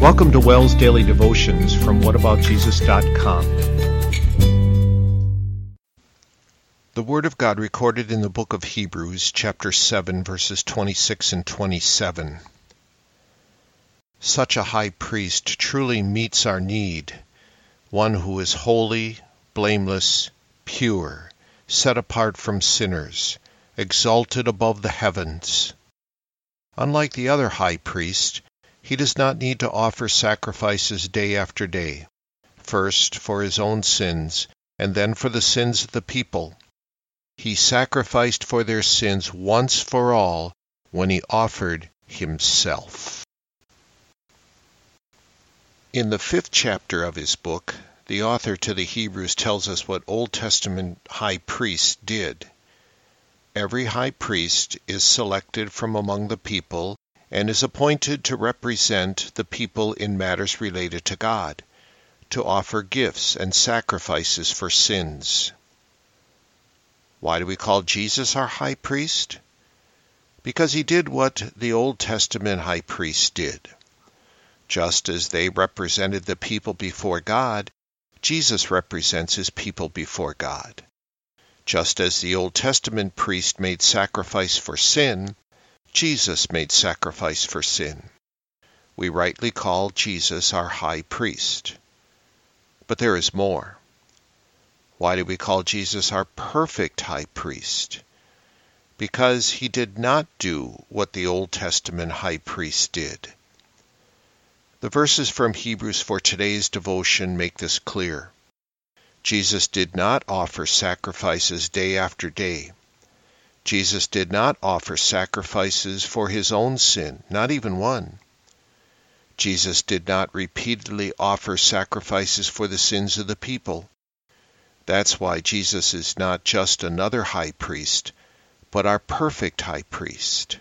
Welcome to WELL's Daily Devotions from whataboutjesus.com. The Word of God recorded in the book of Hebrews, chapter 7, verses 26 and 27. Such a high priest truly meets our need, one who is holy, blameless, pure, set apart from sinners, exalted above the heavens. Unlike the other high priest, he does not need to offer sacrifices day after day, first for his own sins and then for the sins of the people. He sacrificed for their sins once for all when he offered himself. In the 5th chapter of his book, the author to the Hebrews tells us what Old Testament high priests did. Every high priest is selected from among the people and is appointed to represent the people in matters related to God, to offer gifts and sacrifices for sins. Why do we call Jesus our high priest? Because he did what the Old Testament high priests did. Just as they represented the people before God, Jesus represents his people before God. Just as the Old Testament priest made sacrifice for sin, Jesus made sacrifice for sin. We rightly call Jesus our high priest. But there is more. Why do we call Jesus our perfect high priest? Because he did not do what the Old Testament high priest did. The verses from Hebrews for today's devotion make this clear. Jesus did not offer sacrifices day after day. Jesus did not offer sacrifices for his own sin, not even one. Jesus did not repeatedly offer sacrifices for the sins of the people. That's why Jesus is not just another high priest, but our perfect high priest.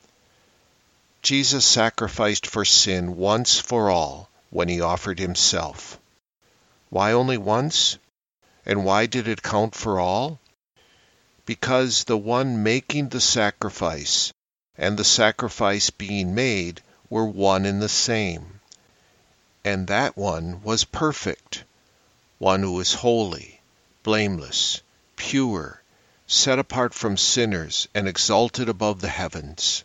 Jesus sacrificed for sin once for all when he offered himself. Why only once? And why did it count for all? Because the one making the sacrifice and the sacrifice being made were one and the same. And that one was perfect, one who was holy, blameless, pure, set apart from sinners and exalted above the heavens.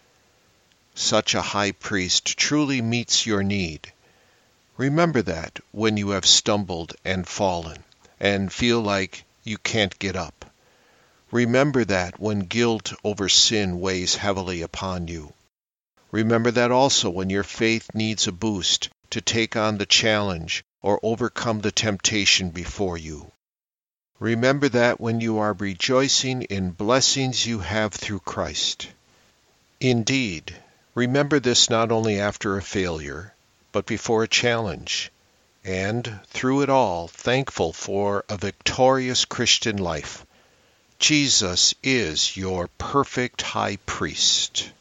Such a high priest truly meets your need. Remember that when you have stumbled and fallen and feel like you can't get up. Remember that when guilt over sin weighs heavily upon you. Remember that also when your faith needs a boost to take on the challenge or overcome the temptation before you. Remember that when you are rejoicing in blessings you have through Christ. Indeed, remember this not only after a failure, but before a challenge, and through it all, thankful for a victorious Christian life. Jesus is your perfect high priest.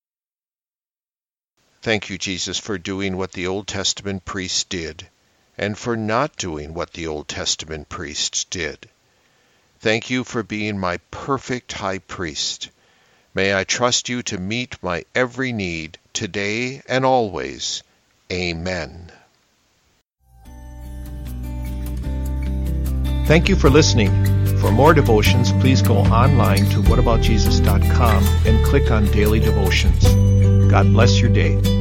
Thank you, Jesus, for doing what the Old Testament priests did, and for not doing what the Old Testament priests did. Thank you for being my perfect high priest. May I trust you to meet my every need today and always. Amen. Thank you for listening. For more devotions, please go online to whataboutjesus.com and click on Daily Devotions. God bless your day.